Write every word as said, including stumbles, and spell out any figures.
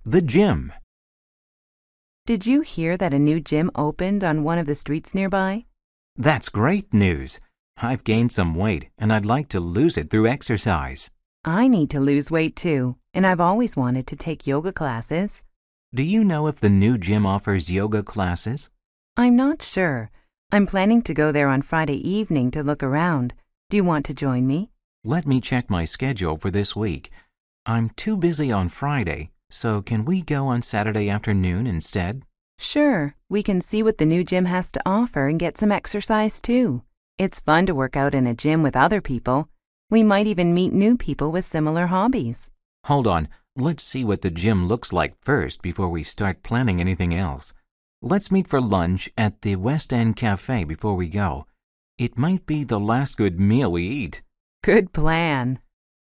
The gym. Did you hear that a new gym opened on one of the streets nearby? That's great news. I've gained some weight and I'd like to lose it through exercise. I need to lose weight too, and I've always wanted to take yoga classes. Do you know if the new gym offers yoga classes? I'm not sure. I'm planning to go there on Friday evening to look around. Do you want to join me? Let me check my schedule for this week. I'm too busy on Friday, so can we go on Saturday afternoon instead? Sure, we can see what the new gym has to offer and get some exercise too. It's fun to work out in a gym with other people. We might even meet new people with similar hobbies. Hold on, let's see what the gym looks like first before we start planning anything else. Let's meet for lunch at the West End Cafe before we go. It might be the last good meal we eat. Good plan.